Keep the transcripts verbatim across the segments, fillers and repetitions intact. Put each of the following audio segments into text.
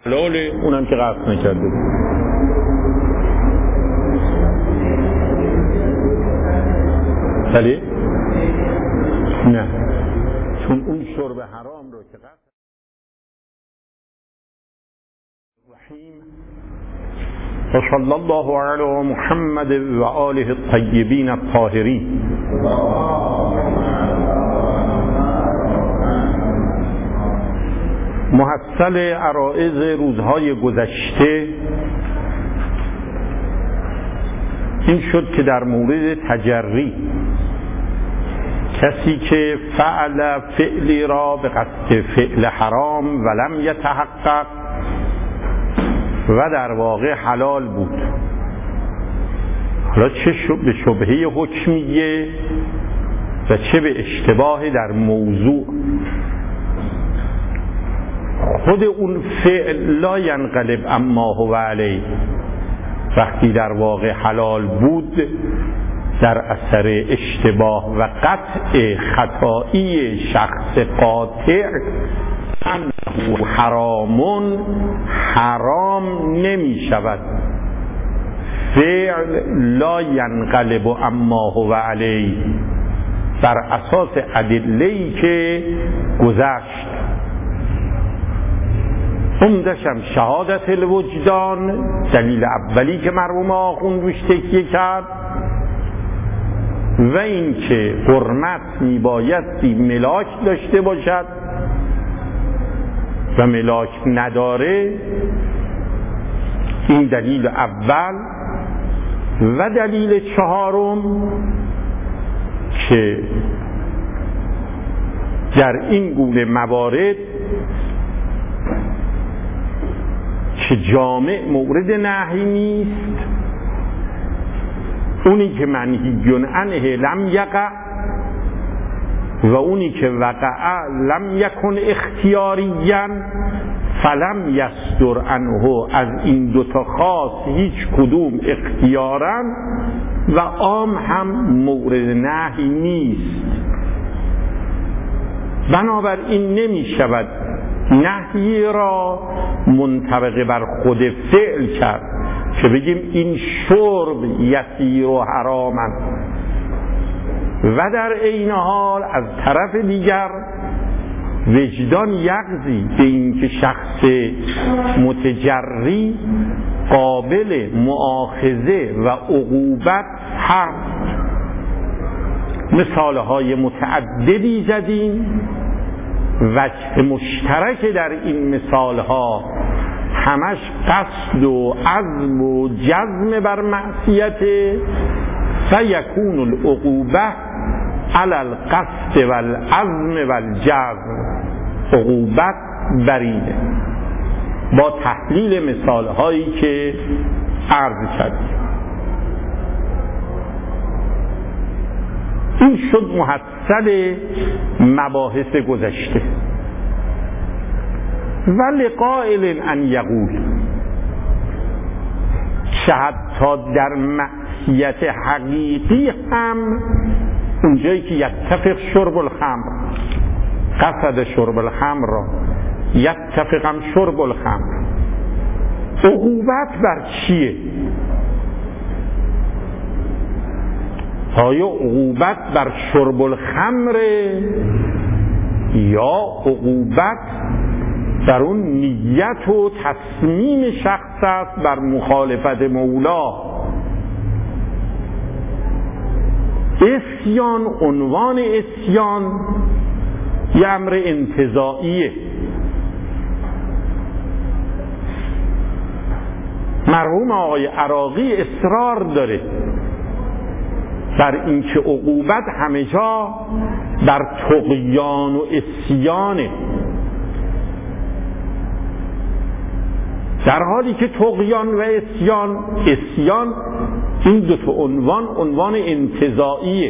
حلاله، اونم که قصد نکرده بود. بله؟ نه، چون اون شرب حرام رو که قصد رحیم. و صلی الله علی محمد و آله الطیبین الطاهرین. محصل عرائض روزهای گذشته این شد که در مورد تجری، کسی که فعل فعلی را به قصد فعل حرام ولم یتحقق و در واقع حلال بود، حالا چه به شبهه حکمیه و چه به اشتباه در موضوع، خود اون فعل لا ینقلب اما هو علیه، وقتی در واقع حلال بود در اثر اشتباه و قطع خطایی شخص قاطع انه حرامون حرام نمی شود. فعل لا ینقلب اما هو علیه بر اساس ادله‌ای که گذشت. عمدشم شهادت الوجدان، دلیل اولی که مرحوم آخوند روش تکیه کرد، و این که حرمت میبایستی ملاک داشته باشد و ملاک نداره، این دلیل اول. و دلیل چهارم که در این گونه موارد که جامع مورد نهی نیست، اونی که منهی عنه لم یقع و اونی که وقع لم یکن اختیاریا فلم یصدر عنه، از این دوتا خاص هیچ کدوم اختیارا و عام هم مورد نهی نیست. بنابراین نمی شود نهی را منطبق بر خود فعل کرد که بگیم این شرب یسیر و حرامن، و در عین حال از طرف دیگر وجدان یقضی به این که شخص متجری قابل مؤاخذه و عقوبت هست. مثالهای متعددی زدیم، وجه مشترک در این مثالها همش قصد و عزم و جزم بر معصیت، فیکون العقوبه علی القصد والعزم والجزم، عقوبت برینه. با تحلیل مثالهایی که عرض کردیم این شد محصل مباحث گذشته. و لقائل ان یقول، که حتی در معصیت حقیقی هم اونجایی که یتفق شرب الخمر، قصد شرب الخمر را، یتفق هم شرب الخمر، عقوبت بر چیه؟ آیا عقوبت بر شرب الخمر یا عقوبت در اون نیت و تصمیم شخص است بر مخالفت مولا؟ عصیان، عنوان عصیان یه امر انتزاعیه. مرحوم آقای عراقی اصرار داره بر اینکه عقوبت همه جا بر طغیان و عصیانه، در حالی که طغیان و عصیان، عصیان این دو تا عنوان عنوان انتزاعیه،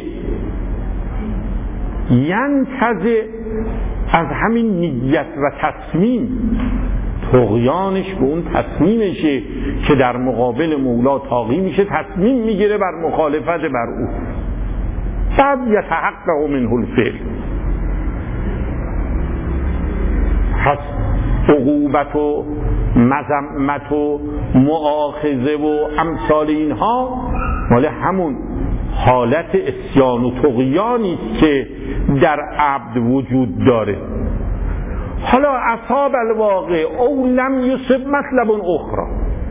ینتزع از همین نیت و تصمیم، طغیانش به اون تصمیمشه که در مقابل مولا طاغی میشه، تصمیم میگیره بر مخالفت بر او، بعد یتحقق منه الفعل. پس عقوبت و مذمت و مؤاخذه و امثال اینها مال همون حالت عصیان و طغیانی است که در عبد وجود داره. حالا اصحاب الواقع او لم یصب مطلب اخرى،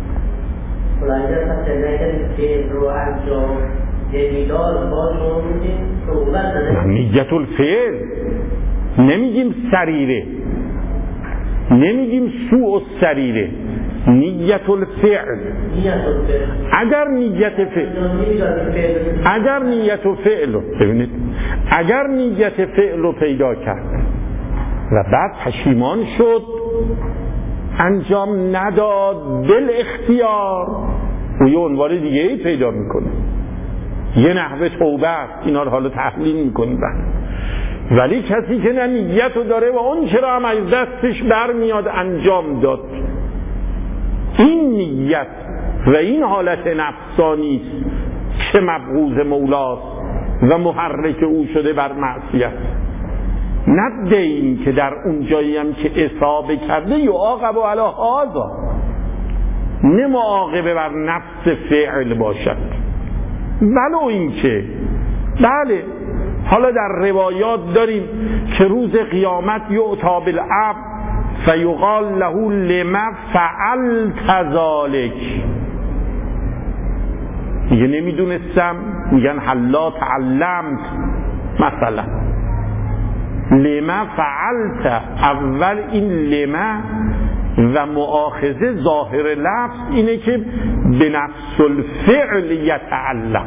نیت الفعل نمیگیم سریره، نمیگیم سوء السریره، نیت الفعل. اگر نیت فعل اگر نیت فعل ببینید اگر نیت فعل رو پیدا کرد و بعد پشیمان شد، انجام نداد بل اختیار، و یه عنوان دیگه ای پیدا میکنه، یه نحوه توبه است. اینا رو حالا تحلیل میکنیم. ولی کسی که نه نیت رو داره و اون چرا هم از دستش برمیاد انجام داد، این نیت و این حالت نفسانی است که مبغوض مولاست و محرک او شده بر معصیت. نه دین که در اون جایی هم که اصابه کرده یعاقب علی هذا، نه معاقبه بر نفس فعل باشد. ولو این که بله حالا در روایات داریم که روز قیامت یعطا بالعبد فیقال له لما فعلت ذلک، میگه نمیدونستم، میگن حلا تعلمت مثلا لما فعلت. اول این لما و مؤاخذه ظاهر لفظ اینه که به نفس الفعل یتعلق،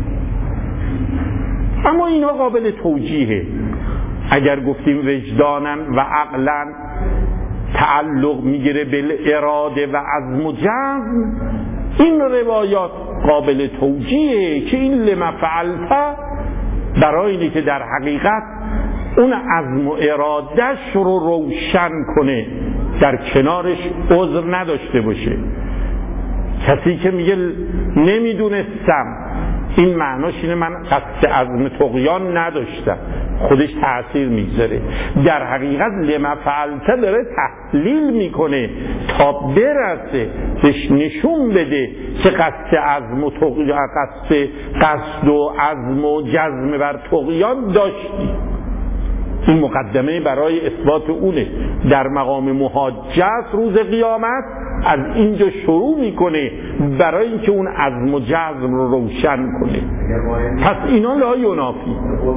اما اینا قابل توجیهه. اگر گفتیم وجدانن و عقلن تعلق میگیره بالاراده و عزم و جزم، این روایات قابل توجیهه که این لما فعلت برای اینه که در حقیقت اون عزم و ارادش رو روشن کنه، در کنارش عذر نداشته باشه. کسی که میگه نمیدونستم، این معناش اینه من قصد عزم طغیان نداشتم، خودش تأثیر میگذاره. در حقیقت لما فعلت داره تحلیل میکنه تا برسه بهش نشون بده که قصد عزم و طغیان، قصد قصد و عزم و جزم بر طغیان داشتی. این مقدمه برای اثبات اونه. در مقام محاجت روز قیامت از اینجا شروع میکنه برای اینکه اون عزم و جزم رو روشن کنه. پس اینا لا ینافی.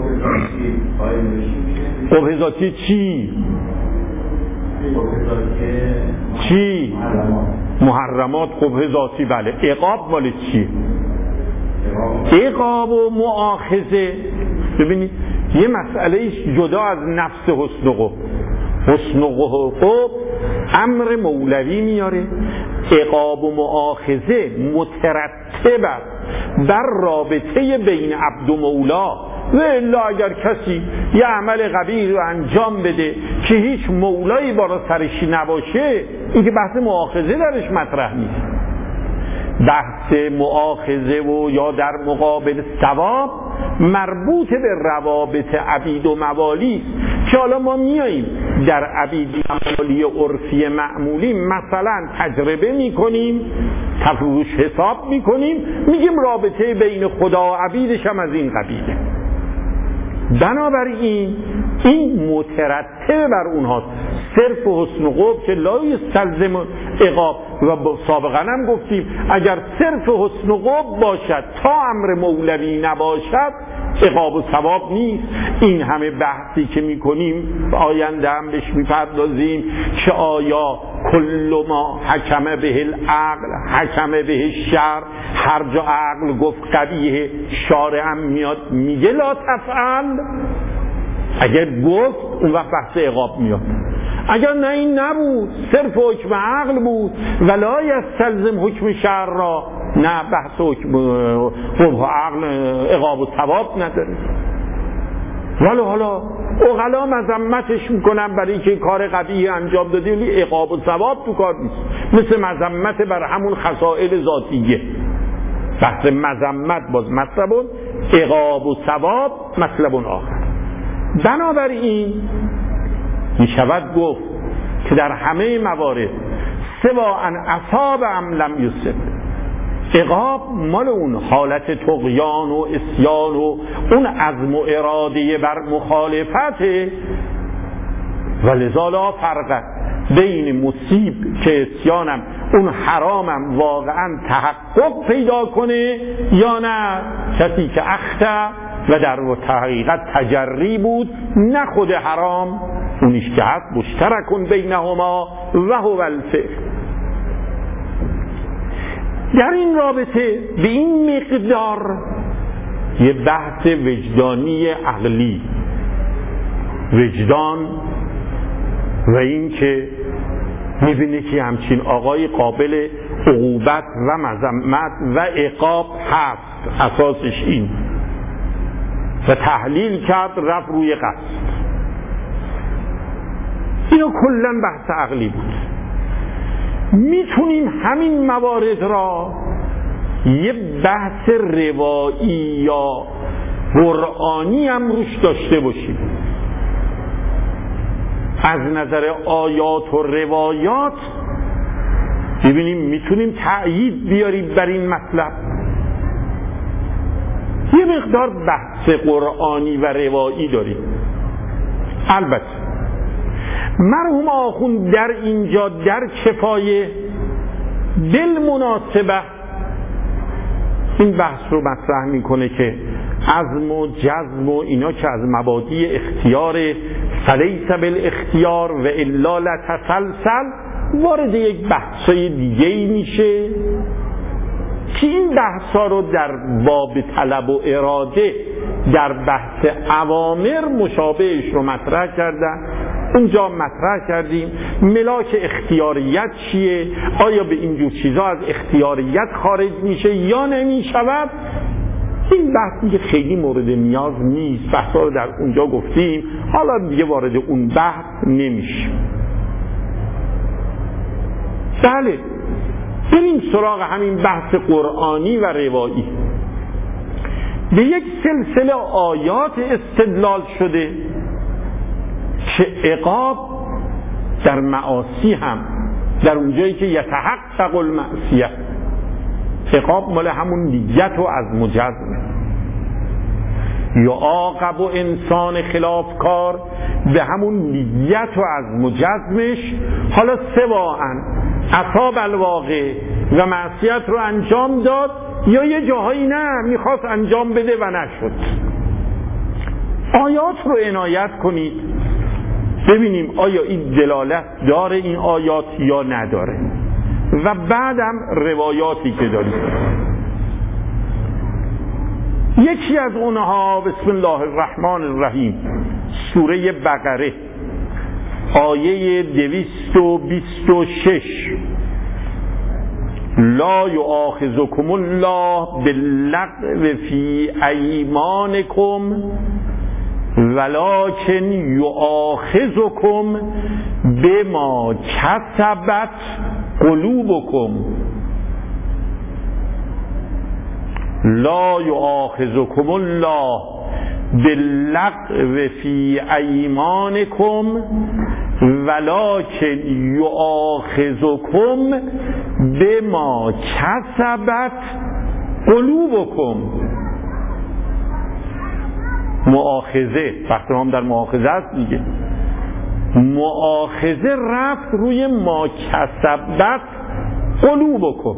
قبح ذاتی چی؟ چی؟ محرمات قبح ذاتی. بله. عقاب مال چی؟ عقاب و مؤاخذه. ببینید یه مسئله جدا از نفس حسن و قبح. حسن و قبح امر مولوی میاره، عقاب و مؤاخذه مترتب است بر رابطه بین عبد و مولا. و الا اگر کسی یه عمل قبیح رو انجام بده که هیچ مولایی بالا سرش نباشه، این که بحث مؤاخذه درش مطرح نیست. بحث مؤاخذه و یا در مقابل ثواب مربوط به روابط عبید و موالی است که حالا ما میاییم در عبیدی موالی عرفی معمولی مثلا تجربه میکنیم، تفروش حساب میکنیم، میگیم رابطه بین خدا و عبیدش هم از این قبیله. بنابراین این مترتب بر اونهاست. صرف حسن و قبح که لا یستلزم عقاب، و سابقا هم گفتیم اگر صرف حسن و قبح باشد تا امر مولوی نباشد عقاب و ثواب نیست. این همه بحثی که میکنیم آینده هم بهش میپردازیم که آیا کل ما حکم به العقل حکم به الشرع، هر جا عقل گفت قبیه شارع هم میاد میگه لا تفعل. اگر گفت اون وقت بحث عقاب میاد. اگر نه این نبود، صرف حکم عقل بود ولا یستلزم حکم شرع را، نه بحث حکم قبح عقل عقاب و ثواب نداره. ولی حالا عقلا مذمتش میکنن برای اینکه کار قبیح انجام دادی، ولی عقاب و ثواب تو کار نیست. مثل مذمت بر همون خصائل ذاتیه. بحث مذمت باز مطلب، عقاب و ثواب مطلب آخر. بنابراین می شود گفت که در همه موارد سوا ان اصاب ام لم یصب. عقاب مال اون حالت طغیان و عصیان و اون عزم و اراده بر مخالفته. ولذا لا فرق بین مصیب که عصیانم اون حرامم واقعا تحقق پیدا کنه یا نه کسی که اخته و در حقیقت تجری بود، نه خود حرام اونیش که هست مشترکون بینهما و هو الفعل. در این رابطه به این مقدار یه بحث وجدانی عقلی، وجدان و این که میبینه که همچین آقای قابل عقوبت و مذمت و عقاب هست، اساسش این، و تحلیل کرد رفت روی قصد. اینو کلن بحث عقلی بود. میتونیم همین موارد را یه بحث روایی یا قرآنی هم روش داشته باشیم. از نظر آیات و روایات ببینیم میتونیم تأیید بیاریم بر این مطلب. یه مقدار بحث قرآنی و روایی داریم. البته مرحوم آخوند در اینجا در کفایه بالمناسبه این بحث رو مطرح میکنه که عزم و جزم و اینا که از مبادی اختیار فلیس بالاختیار و الا لتسلسل وارد یک بحثای دیگه‌ای میشه که این بحثا رو در باب طلب و اراده در بحث اوامر مشابهش رو مطرح کردن. اونجا مطرح کردیم ملاک اختیاریت چیه، آیا به اینجور چیزا از اختیاریت خارج میشه یا نمیشود. این بحث دیگه خیلی مورد نیاز نیست، بحثا رو در اونجا گفتیم، حالا دیگه وارد اون بحث نمیشه. بله بریم سراغ همین بحث قرآنی و روایی. به یک سلسله آیات استدلال شده که عقاب در معاصی هم در اونجایی که یتحقق المعصیه، عقاب مال همون نیت و عزم و جزمه. یعاقب و انسان خلافکار به همون نیت و عزم و جزمش، حالا سواءً اصاب الواقع و معصیت رو انجام داد یا یه جاهایی نه میخواست انجام بده و نشد. آیات رو عنایت کنید ببینیم آیا این دلالت داره این آیات یا نداره، و بعدم روایاتی که داریم. یکی از اونها بسم الله الرحمن الرحیم سوره بقره آیه دویست و بیست و شش لا یؤاخذکم الله باللغو فی ایمانکم ولکن یؤاخذکم بما کسبت قلوبکم. لا یؤاخذکم الله باللغو فی ایمانکم ولکن یؤاخذکم بما کسبت قلوبکم. مؤاخذه وقتی هم در مؤاخذه است دیگه، مؤاخذه رفت روی ما کسبت قلوبکم.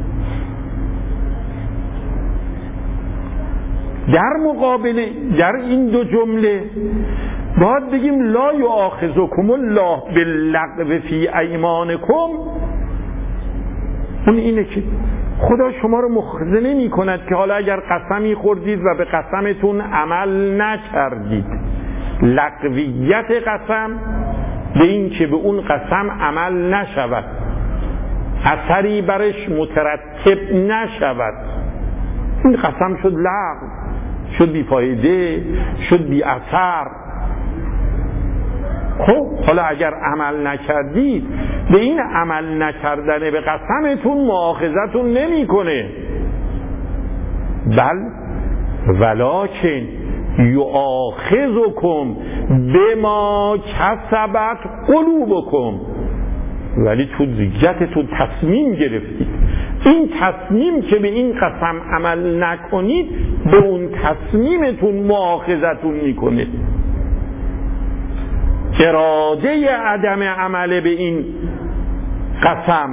در مقابل در این دو جمله باید بگیم لا یؤاخذکم الله باللغو فی ایمانکم. اون اینه که خدا شما رو مؤاخذه نمی کند که حالا اگر قسمی خوردید و به قسمتون عمل نکردید. لغویت قسم به این که به اون قسم عمل نشود، اثری برش مترتب نشود. این قسم شد لغو، شد بی فایده، شد بی اثر. خب حالا اگر عمل نکردید به این عمل نکردن به قسمتون مؤاخذتون نمی کنه، بل ولکن یؤاخذکم بما کسبت قلوبکم. ولی تو ذیتتون تصمیم گرفتید این تصمیم که به این قسم عمل نکنید به اون تصمیمتون مؤاخذتون میکنه. اراده عدم عمل به این قسم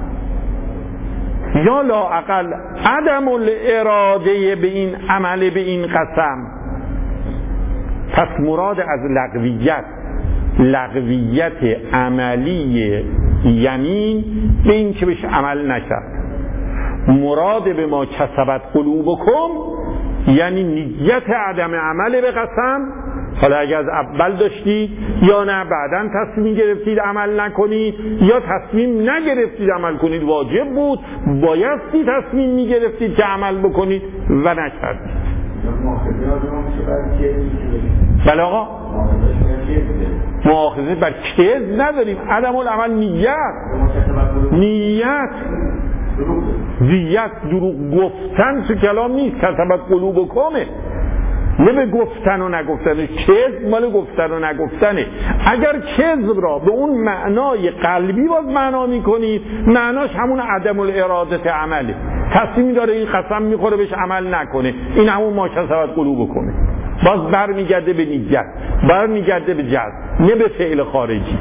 یا لااقل عدم الاراده به این عمل به این قسم. پس مراد از لغویت لغویت عملی یمین به این که بهش عمل نکرد. مراد به ما کسبت قلوبکم یعنی نیت عدم عمل به قسم. حالا اگر از اول داشتید یا نه بعداً تصمیم گرفتید عمل نکنید یا تصمیم نگرفتید عمل کنید، واجب بود بایستی تصمیم میگرفتید که عمل بکنید و نکردید. بله آقا مؤاخذه بر کذب نداریم. عدم العمل نیت نیت نیت دروغ گفتن تو کلام نیست. کسبت قلوبکمه نه به گفتن و نگفتن. کذب مال گفتن و نگفتنه. اگر کذب را به اون معنای قلبی باز معنا میکنید معناش همون عدم الاراده عمله. تصمیم داره این قسم میخوره بهش عمل نکنه، این همون ما کسبت قلوبکمه. باز بر میگرده به نیت، بر میگرده به جزم نه به فعل خارجی.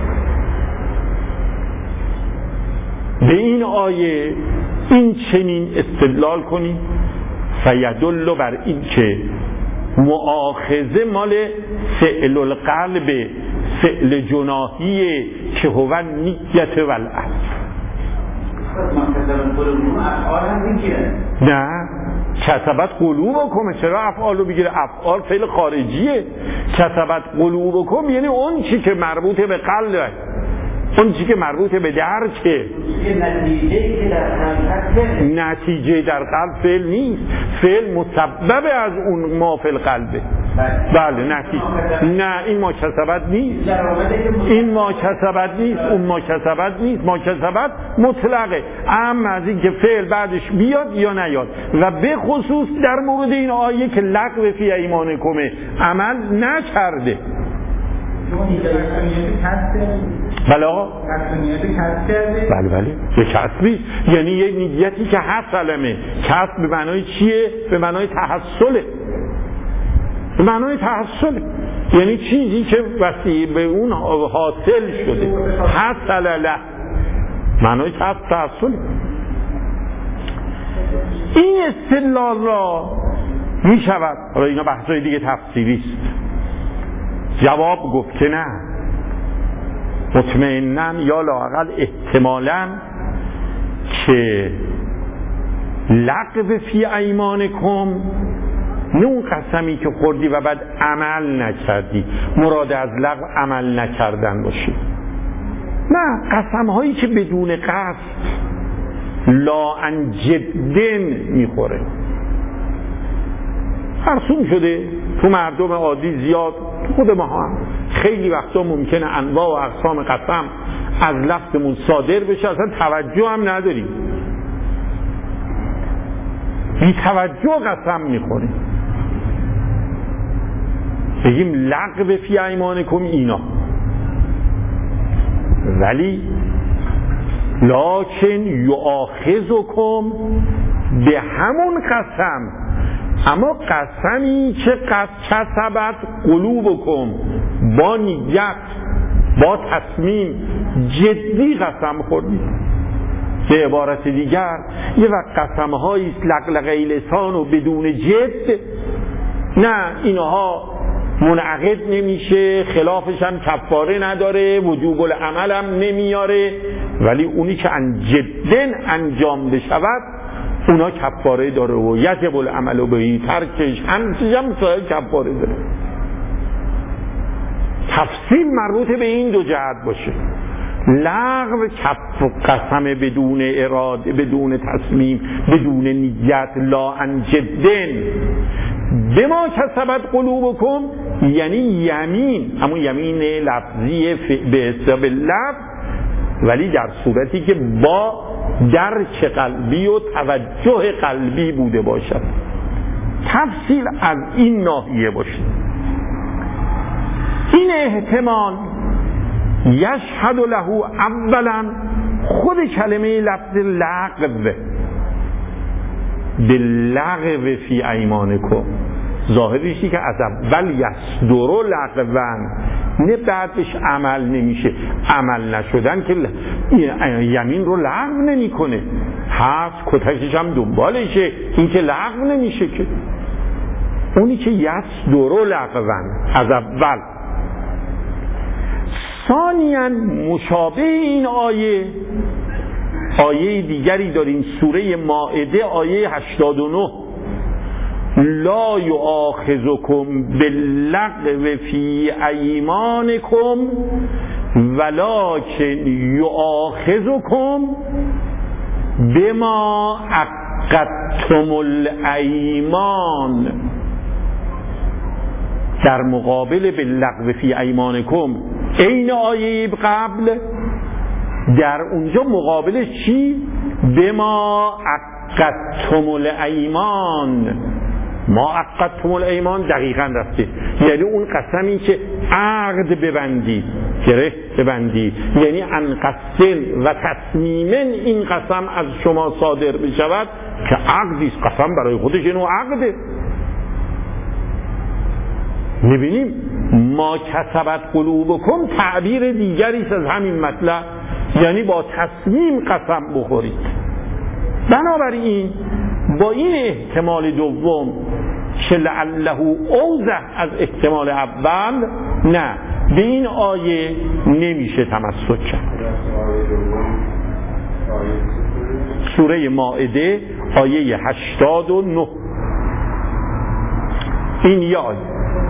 به این آیه این چنین استدلال کنید فیدل بر این که مؤاخذه مال فعل القلب، فعل جناحیه که هو نیت و العزم. نه کسبت قلوبکم چرا افعالو بگیره؟ افعال فعل خارجیه. کسبت قلوبکم یعنی اون چی که مربوط به قلبه، اون چی که مربوط به درکه. نتیجه در قلب فعل نیست، فعل مسبب از اون ما فی القلبه. بله نتیجه نه این ما کسبت نیست، این ما کسبت نیست، اون ما کسبت نیست. ما کسبت مطلقه، اما از این که فعل بعدش بیاد یا نیاد. و به خصوص در مورد این آیه که لغو فی ایمانکم عمل نکرده. بله آقا بله بله یه کسبی یعنی یه نیتی که حصلمه. کسب به معنای چیه؟ به معنای تحصله، به معنای تحصله یعنی چیزی که وسیع به اون حاصل شده. حصل له معنای کسب تحصله. این استدلال را می شود، حالا اینا بحثای دیگه تفسیری است، جواب گفت که نه مطمئناً یا لااقل احتمالاً که لغو فی ایمانکم نه اون قسمی که خوردی و بعد عمل نکردی مراد از لغو عمل نکردن باشه. نه قسم هایی که بدون قصد لا ان جدن میخوره، مرسوم شده تو مردم عادی زیاد، تو خود ما هم خیلی وقتا ممکنه انواع و اقسام قسم از لفظمون صادر بشه اصلا توجه هم نداریم، بی توجه قسم میخوریم. بگیم لغو فی ایمانکم اینا، ولی لکن یؤاخذکم به همون قسم، اما قسمی که قد کسبت قلوبکم با نیت با تصمیم جدی قسم خوردید. به عبارت دیگر یه وقت قسم هایی لقلقه لسان و بدون جد نه اینها منعقد نمیشه، خلافش هم کفاره نداره، وجوب العمل هم نمیاره، ولی اونی که ان جدن انجام بشود اونا کفاره داره و یجب العمل به ترکش هم هم سایه کفاره داره. تفصیل مربوط به این دو جهت باشه. لغو کف قسم بدون اراده، بدون تصمیم، بدون نیت، لا ان جدن بما کسبت قلوبکم یعنی یمین، همون یمین لفظی به حساب لفظ، ولی در صورتی که با درک قلبی و توجه قلبی بوده باشد. تفصیل از این ناحیه باشه. این احتمال یشهد له اولا خود کلمه لفظ لغو به لغو فی ایمانکم ظاهرشی که از اول یصدروا لغوا، نه بعدش عمل نمیشه. عمل نشدن که یمین رو لغو نمیکنه، هست کتکش هم دنبالشه، این که لغو نمیشه. که اونی که یصدروا لغوا از اول. ثانیاً مشابه این آیه آیه دیگری داریم، سوره مائده آیه هشتاد و نه، لا یؤاخذکم باللغو فی ایمانکم ولکن یؤاخذکم بما عقدتم الایمان. در مقابل باللغو فی ایمانکم این آیه قبل، در اونجا مقابلش چی؟ بما عقدتم الایمان. ما عقدتم الایمان دقیقاً رفته، یعنی اون قسمی که عقد ببندید، گره ببندید، یعنی ان قسم و تصمیماً این قسم از شما صادر بشود که عقدی است. قسم برای خودش اینو عقده. میبینیم ما کسبت قلوبکم تعبیر دیگری از همین مطلب، یعنی با تصمیم قسم بخورید. بنابراین با این احتمال دوم که لعله اوضح از احتمال اول، نه به این آیه نمیشه تمسک کرد. سوره مائده آیه هشتاد و نه، این یه آیه.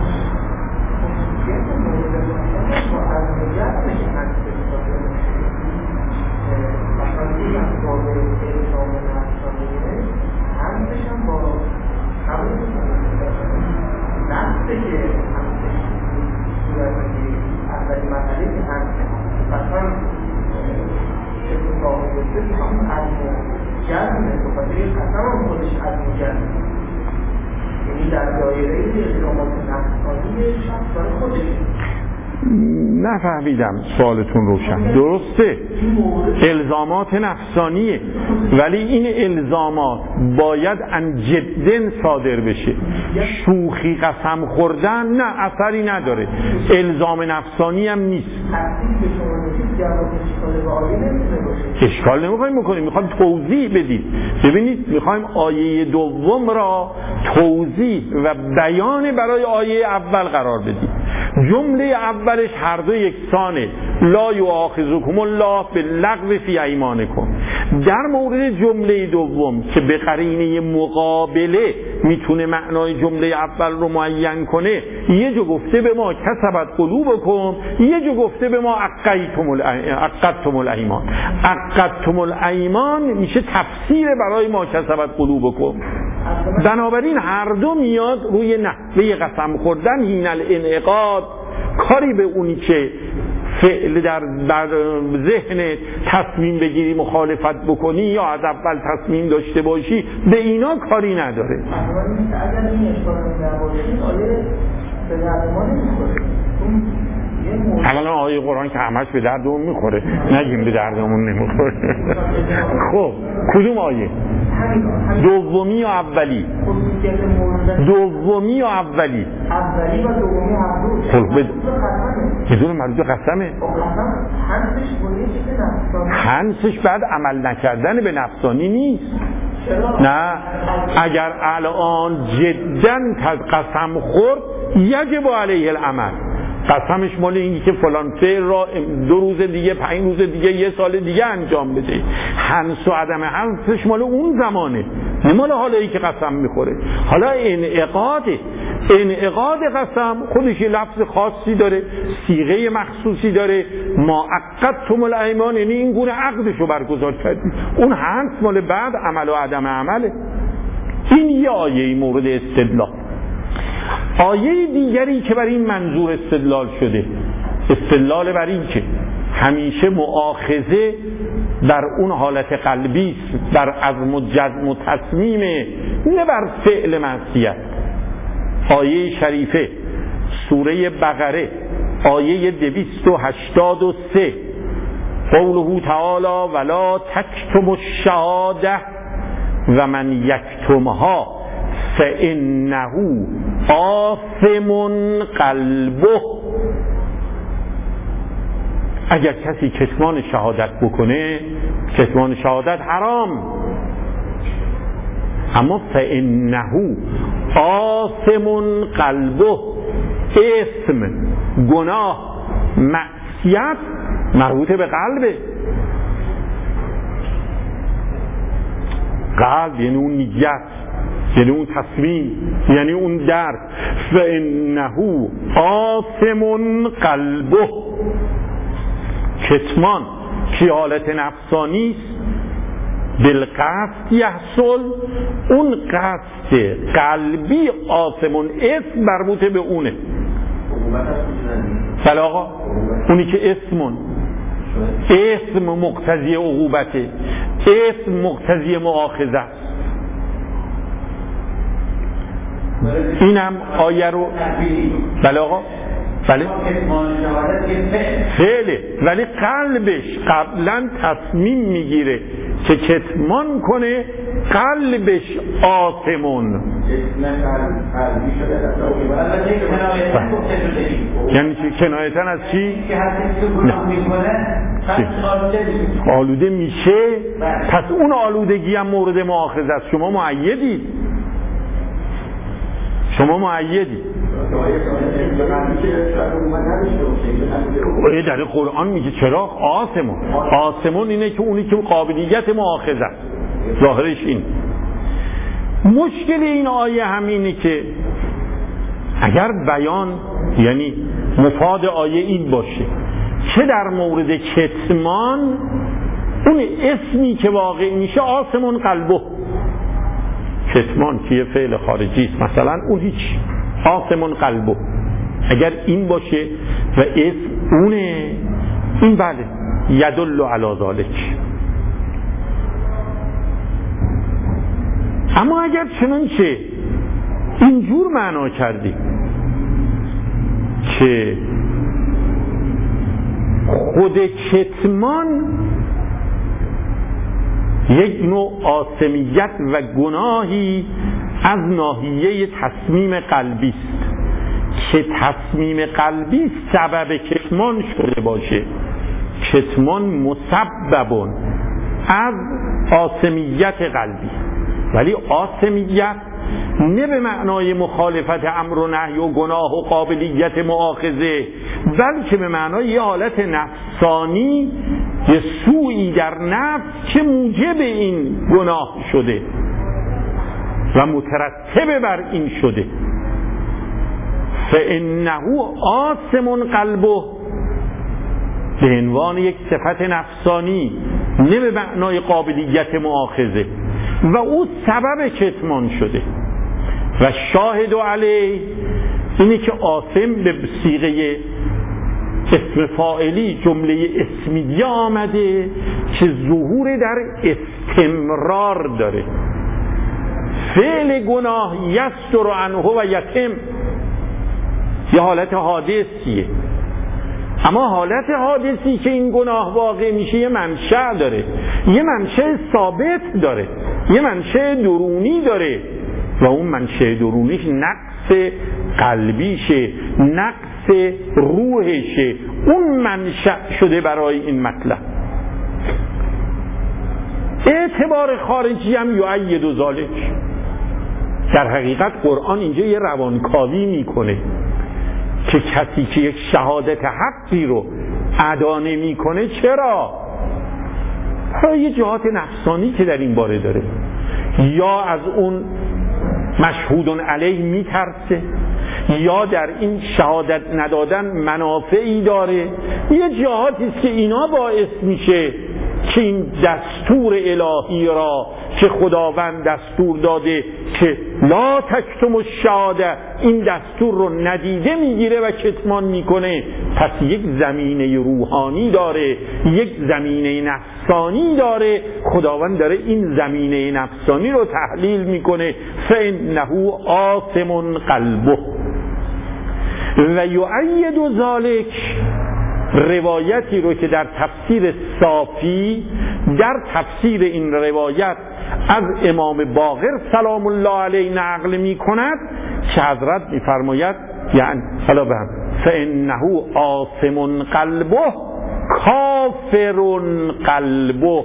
نفهمیدم سوالتون روشن. درسته الزامات نفسانیه، ولی این الزامات باید ان جدن صادر بشه. شوخی قسم خوردن نه، اثری نداره، الزام نفسانی هم نیست. اشکال نمیخوایم بکنیم، میخوایم توضیح بدید. ببینید میخوایم آیه دوم را توضیح و بیان برای آیه اول قرار بدید. جمله اولش هر دو یکسانه، لا یؤاخذکم الله باللغو فی ایمانکم. در مورد جمله دوم که به قرینه مقابله میتونه معنای جمله اول رو معین کنه، یه جو گفته به ما کسبت قلوبکم، یه جو گفته به ما عقدتم الایمان. عقدتم الایمان میشه تفسیر برای ما کسبت قلوبکم. بنابراین هر دو میاد روی نحوه قسم خوردن. حین الانعقاد کاری به اونی که فعل در, در ذهن تصمیم بگیری مخالفت بکنی یا از اول تصمیم داشته باشی، به اینا کاری نداره. اگر این اشکال نباشه آیه به درد ما نمیخوره. اولا آیه قرآن که همش به دردمون میخوره، نگیم به دردمون نمیخوره. خب کدوم آیه؟ دومی یا اولی؟ دومی یا اولی؟ اولی و دومی هر دو. خب بدون مربوط قسمه. هنسش بعد عمل نکردن به نفسانی نیست. نه، اگر الان جداً قسم خورد یجب علیه العمل. قسمش مال اینی که فلان فعل را دو روز دیگه، پنج روز دیگه، یه سال دیگه انجام بده. حنس و عدم حنسش مال اون زمانه، نه مال حالا که قسم میخوره. حالا انعقاده، انعقاد قسم خودش لفظ خاصی داره، صیغه مخصوصی داره. ما عقدتم الایمان، یعنی این گونه عقدشو برگزار کردید. اون حنس مال بعد عمل و عدم عمله. این یه آیه مورد استدلال. آیه دیگری که بر این منظور استدلال شده، استدلال بر این که همیشه مؤاخذه در اون حالت قلبی است، در عزم و جزم و تصمیم، نه بر فعل معصیت. آیه شریفه سوره بقره آیه دویست و هشتاد و سه قوله تعالی ولا تکتم الشهاده و من یکتمها فانه آثم قلبه. اگر کسی کتمان شهادت بکنه، کتمان شهادت حرام، اما فانه آثم قلبه، اسم، گناه، معصیت مربوط به قلبه. قلب یعنی اون نیت، یعنی اون تصمیم، یعنی اون درد. فانه آثم قلبه. کتمان که حالت نفسانی است، بالقصد یحصل، اون قصد قلبی آثمون، اسم مربوط به اونه. بله آقا، اونی که اسمون، اسم مقتضی عقوبته، اسم مقتضی مؤاخذه است. اینم آیه رو بله آقا بله فعله، ولی قلبش قبلا تصمیم میگیره که کتمان کنه، قلبش آثمون. یعنی چی؟ کنایتن از چی؟ آلوده میشه، پس اون آلودگی هم مورد مؤاخذه است. شما مؤیدید، شما مؤیدید. در قرآن میگه چرا؟ آثمون. آثمون اینه که اونی که قابلیت مؤاخذه است، ظاهرش این. مشکل این آیه همینه که اگر بیان، یعنی مفاد آیه این باشه چه در مورد کتمان اون اسمی که واقع میشه آثمون قلبه، کتمان که یه فعل خارجی است مثلا، اون هیچ، آثمون قلبه. اگر این باشه و اسم اونه، این بله یدل علی ذلک. اما اگر چنانچه اینجور معنا کردی که خود کتمان یک نوع آثمیت و گناهی از ناحیه تصمیم قلبی است که تصمیم قلبی سبب کتمان شده باشه، کتمان مسبب از آثمیت قلبی، ولی آثمیت نه به معنای مخالفت امر و نهی و گناه و قابلیت مؤاخذه، بلکه به معنای یه حالت نفسانی، یه سوئی در نفس که موجب این گناه شده و مترتب بر این شده. فانه آثم قلبه به عنوان یک صفت نفسانی، نه به معنای قابلیت مؤاخذه، و او سبب کتمان شده. و شاهد علیه اینه که آثم به صیغه اسم فاعلی، جمله اسمیه آمده که ظهور در استمرار داره. فعل گناه یستر عنه و یتم، یه حالت حادثیه، اما حالت حادثی که این گناه واقع میشه یه منشأ داره، یه منشأ ثابت داره، یه منشأ درونی داره، و اون منشأ درونیش نقص قلبیشه، نقص روحشه، اون منشأ شده برای این مطلب. اعتبار خارجی هم یؤید و ذالک. در حقیقت قرآن اینجا یه روانکاوی میکنه که کسی که یک شهادت حقی رو ادا نمیکنه، چرا؟ برای یه جهات نفسانی که در این باره داره، یا از اون مشهود علیه میترسه، یا در این شهادت ندادن منافعی داره. یه جهاتی است که اینا باعث میشه که این دستور الهی را که خداوند دستور داده که لا تکتم الشهاده، این دستور رو ندیده میگیره و کتمان میکنه. پس یک زمینه روحانی داره، یک زمینه نفسانی داره. خداوند داره این زمینه نفسانی رو تحلیل میکنه. فانه آثم قلبه و یؤید ذلک روایتی رو که در تفسیر صافی در تفسیر این روایت از امام باقر سلام الله علیه نقل می کند که حضرت می فرماید یعنی حالا به هم فانه آثم قلبه کافر قلبه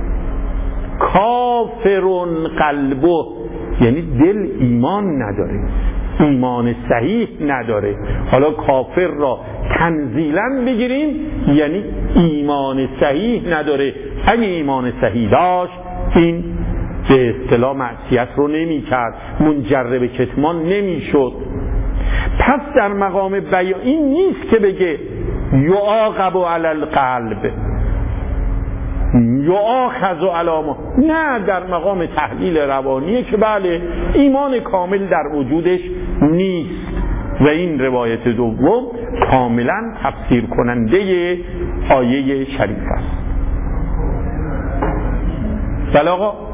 کافر قلبه، یعنی دل ایمان نداره، ایمان صحیح نداره. حالا کافر را تنزیلا بگیریم یعنی ایمان صحیح نداره. اگه ایمان صحیح داشت این به اصطلاح معصیت رو نمی کرد، منجر به کتمان نمی شد. پس در مقام بیان این نیست که بگه یعاقب علی القلب یعاخذ علی ما، نه، در مقام تحلیل روانیه که بله ایمان کامل در وجودش نیست و این روایت دوم کاملا تفسیر کننده آیه شریف است. بله آقا.